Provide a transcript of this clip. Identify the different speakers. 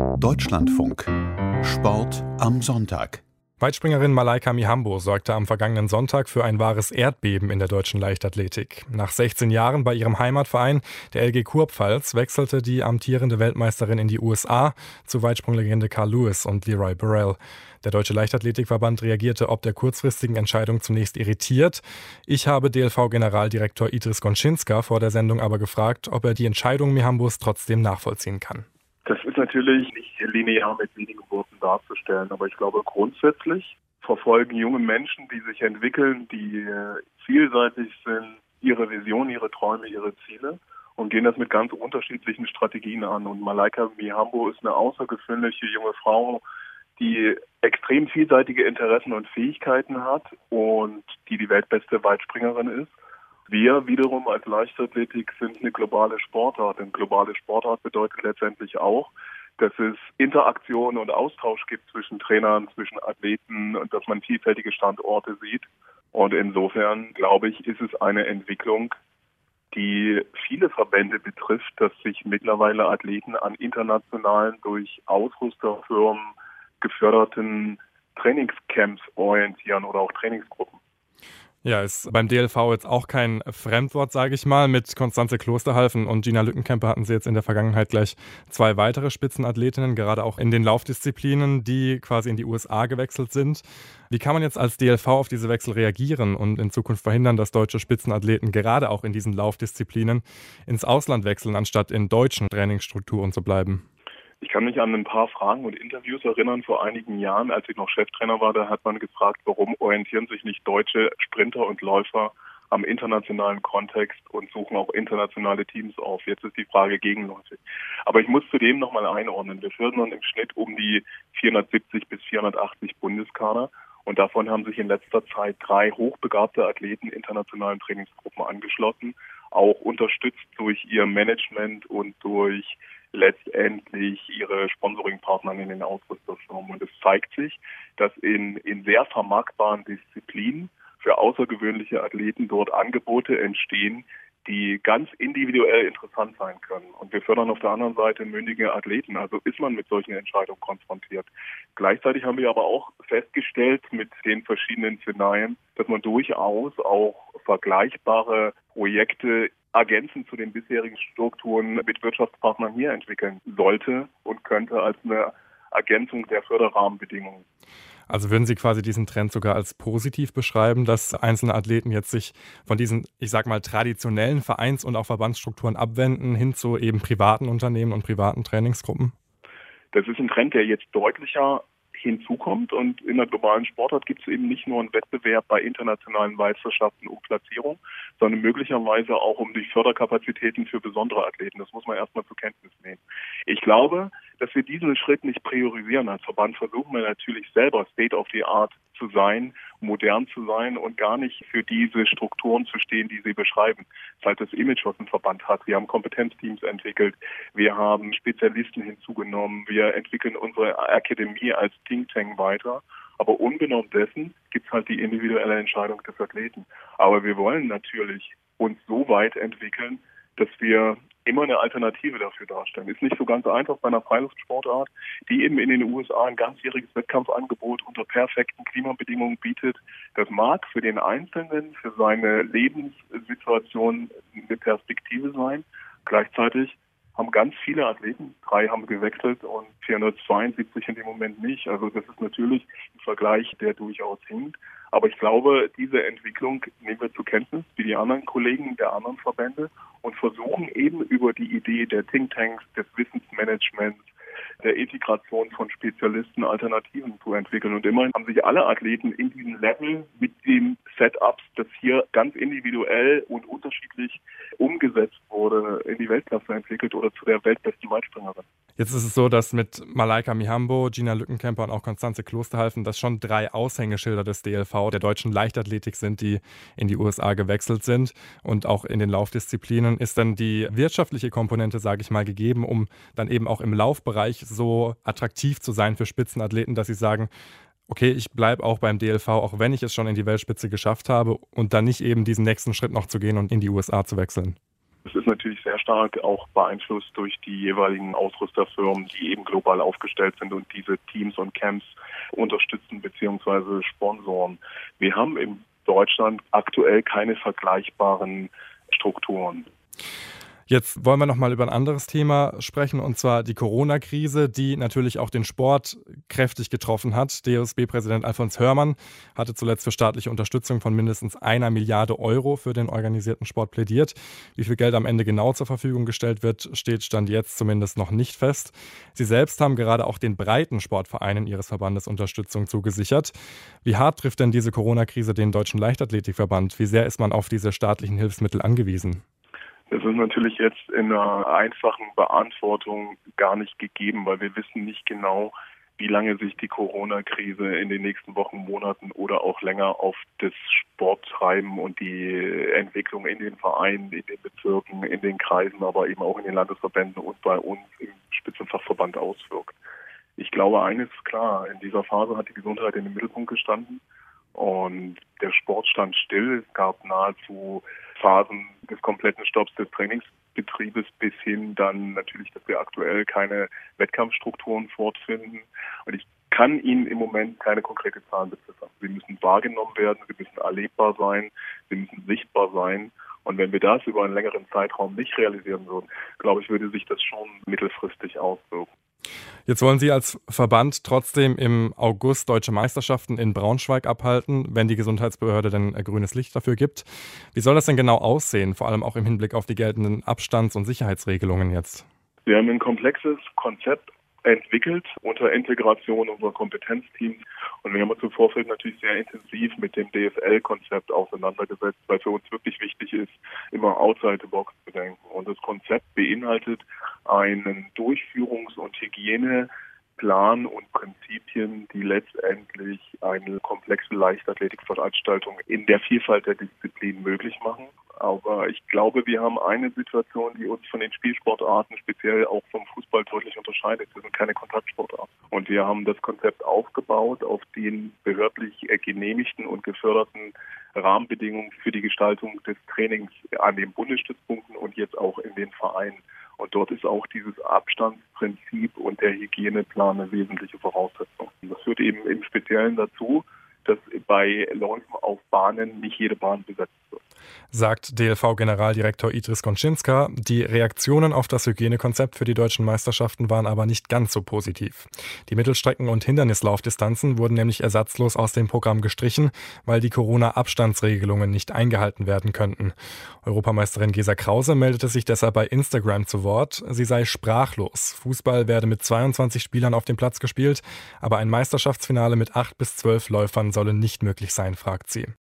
Speaker 1: Deutschlandfunk. Sport am Sonntag.
Speaker 2: Weitspringerin Malaika Mihambo sorgte am vergangenen Sonntag für ein wahres Erdbeben in der deutschen Leichtathletik. Nach 16 Jahren bei ihrem Heimatverein, der LG Kurpfalz, wechselte die amtierende Weltmeisterin in die USA zu Weitsprunglegende Carl Lewis und Leroy Burrell. Der Deutsche Leichtathletikverband reagierte ob der kurzfristigen Entscheidung zunächst irritiert. Ich habe DLV-Generaldirektor Idris Gonczynska vor der Sendung aber gefragt, ob er die Entscheidung Mihambos trotzdem nachvollziehen kann.
Speaker 3: Das ist natürlich nicht linear mit wenigen Worten darzustellen, aber ich glaube, grundsätzlich verfolgen junge Menschen, die sich entwickeln, die vielseitig sind, ihre Vision, ihre Träume, ihre Ziele und gehen das mit ganz unterschiedlichen Strategien an. Und Malaika Mihambo ist eine außergewöhnliche junge Frau, die extrem vielseitige Interessen und Fähigkeiten hat und die weltbeste Weitspringerin ist. Wir wiederum als Leichtathletik sind eine globale Sportart. Und globale Sportart bedeutet letztendlich auch, dass es Interaktion und Austausch gibt zwischen Trainern, zwischen Athleten und dass man vielfältige Standorte sieht. Und insofern, glaube ich, ist es eine Entwicklung, die viele Verbände betrifft, dass sich mittlerweile Athleten an internationalen, durch Ausrüsterfirmen geförderten Trainingscamps orientieren oder auch Trainingsgruppen.
Speaker 2: Ja, ist beim DLV jetzt auch kein Fremdwort, sage ich mal. Mit Constanze Klosterhalfen und Gina Lückenkämper hatten sie jetzt in der Vergangenheit gleich 2 weitere Spitzenathletinnen, gerade auch in den Laufdisziplinen, die quasi in die USA gewechselt sind. Wie kann man jetzt als DLV auf diese Wechsel reagieren und in Zukunft verhindern, dass deutsche Spitzenathleten gerade auch in diesen Laufdisziplinen ins Ausland wechseln, anstatt in deutschen Trainingsstrukturen zu bleiben?
Speaker 3: Ich kann mich an ein paar Fragen und Interviews erinnern vor einigen Jahren, als ich noch Cheftrainer war, da hat man gefragt, warum orientieren sich nicht deutsche Sprinter und Läufer am internationalen Kontext und suchen auch internationale Teams auf. Jetzt ist die Frage gegenläufig. Aber ich muss zudem nochmal einordnen. Wir fördern im Schnitt um die 470 bis 480 Bundeskader und davon haben sich in letzter Zeit 3 hochbegabte Athleten internationalen Trainingsgruppen angeschlossen, auch unterstützt durch ihr Management und durch letztendlich ihre Sponsoringpartner in den Ausrüsterfirmen. Und es zeigt sich, dass in sehr vermarktbaren Disziplinen für außergewöhnliche Athleten dort Angebote entstehen, die ganz individuell interessant sein können. Und wir fördern auf der anderen Seite mündige Athleten. Also ist man mit solchen Entscheidungen konfrontiert. Gleichzeitig haben wir aber auch festgestellt mit den verschiedenen Szenarien, dass man durchaus auch vergleichbare Projekte ergänzend zu den bisherigen Strukturen mit Wirtschaftspartnern hier entwickeln sollte und könnte als eine Ergänzung der Förderrahmenbedingungen.
Speaker 2: Also würden Sie quasi diesen Trend sogar als positiv beschreiben, dass einzelne Athleten jetzt sich von diesen, ich sag mal, traditionellen Vereins- und auch Verbandsstrukturen abwenden hin zu eben privaten Unternehmen und privaten Trainingsgruppen?
Speaker 3: Das ist ein Trend, der jetzt deutlicher hinzukommt und in der globalen Sportart gibt es eben nicht nur einen Wettbewerb bei internationalen Meisterschaften um Platzierung, sondern möglicherweise auch um die Förderkapazitäten für besondere Athleten. Das muss man erstmal zur Kenntnis nehmen. Ich glaube, dass wir diesen Schritt nicht priorisieren. Als Verband versuchen wir natürlich selber State of the Art zu sein, modern zu sein und gar nicht für diese Strukturen zu stehen, die Sie beschreiben. Das ist halt das Image, was ein Verband hat. Wir haben Kompetenzteams entwickelt, wir haben Spezialisten hinzugenommen, wir entwickeln unsere Akademie als Think Tank weiter. Aber unbenommen dessen gibt es halt die individuelle Entscheidung des Athleten. Aber wir wollen natürlich uns so weit entwickeln, dass wir immer eine Alternative dafür darstellen. Ist nicht so ganz einfach bei einer Freiluftsportart, die eben in den USA ein ganzjähriges Wettkampfangebot unter perfekten Klimabedingungen bietet. Das mag für den Einzelnen, für seine Lebenssituation eine Perspektive sein. Gleichzeitig haben ganz viele Athleten, 3 haben gewechselt und 472 in dem Moment nicht. Also das ist natürlich ein Vergleich, der durchaus hinkt. Aber ich glaube, diese Entwicklung nehmen wir zur Kenntnis, wie die anderen Kollegen der anderen Verbände und versuchen eben über die Idee der Thinktanks, des Wissensmanagements, der Integration von Spezialisten Alternativen zu entwickeln. Und immerhin haben sich alle Athleten in diesem Level mit den Setups, das hier ganz individuell und unterschiedlich umgesetzt wurde, in die Weltklasse entwickelt oder zu der weltbesten Weitspringerin.
Speaker 2: Jetzt ist es so, dass mit Malaika Mihambo, Gina Lückenkämper und auch Constanze Klosterhalfen das schon 3 Aushängeschilder des DLV, der deutschen Leichtathletik sind, die in die USA gewechselt sind und auch in den Laufdisziplinen. Ist dann die wirtschaftliche Komponente, sage ich mal, gegeben, um dann eben auch im Laufbereich so attraktiv zu sein für Spitzenathleten, dass sie sagen, okay, ich bleibe auch beim DLV, auch wenn ich es schon in die Weltspitze geschafft habe und dann nicht eben diesen nächsten Schritt noch zu gehen und in die USA zu wechseln?
Speaker 3: Es ist natürlich sehr stark auch beeinflusst durch die jeweiligen Ausrüsterfirmen, die eben global aufgestellt sind und diese Teams und Camps unterstützen bzw. sponsoren. Wir haben in Deutschland aktuell keine vergleichbaren Strukturen.
Speaker 2: Jetzt wollen wir noch mal über ein anderes Thema sprechen, und zwar die Corona-Krise, die natürlich auch den Sport kräftig getroffen hat. DFB-Präsident Alfons Hörmann hatte zuletzt für staatliche Unterstützung von mindestens 1 Milliarde Euro für den organisierten Sport plädiert. Wie viel Geld am Ende genau zur Verfügung gestellt wird, steht Stand jetzt zumindest noch nicht fest. Sie selbst haben gerade auch den breiten Sportvereinen Ihres Verbandes Unterstützung zugesichert. Wie hart trifft denn diese Corona-Krise den Deutschen Leichtathletikverband? Wie sehr ist man auf diese staatlichen Hilfsmittel angewiesen?
Speaker 3: Das ist natürlich jetzt in einer einfachen Beantwortung gar nicht gegeben, weil wir wissen nicht genau, wie lange sich die Corona-Krise in den nächsten Wochen, Monaten oder auch länger auf das Sporttreiben und die Entwicklung in den Vereinen, in den Bezirken, in den Kreisen, aber eben auch in den Landesverbänden und bei uns im Spitzenfachverband auswirkt. Ich glaube, eines ist klar, in dieser Phase hat die Gesundheit in den Mittelpunkt gestanden und der Sport stand still. Es gab nahezu Phasen des kompletten Stopps des Trainingsbetriebes bis hin dann natürlich, dass wir aktuell keine Wettkampfstrukturen fortfinden. Und ich kann Ihnen im Moment keine konkrete Zahlen beziffern. Sie müssen wahrgenommen werden, sie müssen erlebbar sein, sie müssen sichtbar sein. Und wenn wir das über einen längeren Zeitraum nicht realisieren würden, glaube ich, würde sich das schon mittelfristig auswirken.
Speaker 2: Jetzt wollen Sie als Verband trotzdem im August deutsche Meisterschaften in Braunschweig abhalten, wenn die Gesundheitsbehörde denn grünes Licht dafür gibt. Wie soll das denn genau aussehen, vor allem auch im Hinblick auf die geltenden Abstands- und Sicherheitsregelungen jetzt?
Speaker 3: Wir haben ein komplexes Konzept entwickelt unter Integration unserer Kompetenzteams. Und wir haben uns im Vorfeld natürlich sehr intensiv mit dem DFL-Konzept auseinandergesetzt, weil für uns wirklich wichtig ist, immer outside the box zu denken. Und das Konzept beinhaltet einen Durchführungs- und Hygieneplan und Prinzipien, die letztendlich eine komplexe Leichtathletikveranstaltung in der Vielfalt der Disziplinen möglich machen. Aber ich glaube, wir haben eine Situation, die uns von den Spielsportarten, speziell auch vom Fußball, deutlich unterscheidet. Wir sind keine Kontaktsportarten. Und wir haben das Konzept aufgebaut auf den behördlich genehmigten und geförderten Rahmenbedingungen für die Gestaltung des Trainings an den Bundesstützpunkten und jetzt auch in den Vereinen. Und dort ist auch dieses Abstandsprinzip und der Hygieneplan eine wesentliche Voraussetzung. Das führt eben im Speziellen dazu, dass bei Läufen auf Bahnen nicht jede Bahn besetzt wird.
Speaker 2: Sagt DLV-Generaldirektor Idris Konczynska. Die Reaktionen auf das Hygienekonzept für die deutschen Meisterschaften waren aber nicht ganz so positiv. Die Mittelstrecken- und Hindernislaufdistanzen wurden nämlich ersatzlos aus dem Programm gestrichen, weil die Corona-Abstandsregelungen nicht eingehalten werden könnten. Europameisterin Gesa Krause meldete sich deshalb bei Instagram zu Wort. Sie sei sprachlos. Fußball werde mit 22 Spielern auf dem Platz gespielt, aber ein Meisterschaftsfinale mit 8 bis 12 Läufern solle nicht möglich sein, fragt sie.